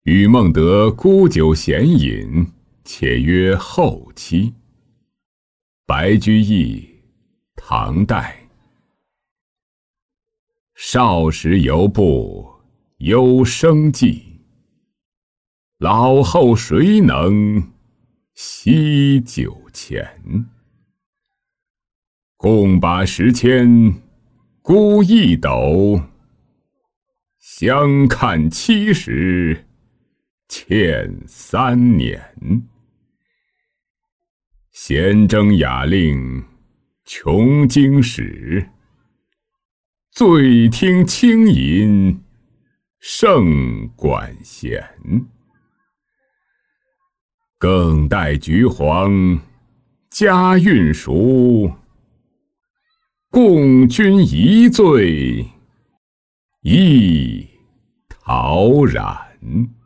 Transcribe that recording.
与孟德沽酒闲饮，且曰后期。白居易，唐代。少时犹不忧生计，老后谁能惜酒钱？共把十千沽一斗，相看70欠3年。闲征雅令穷经史，醉听清饮胜管弦。更待橘黄佳韵熟，共君一醉忆陶然。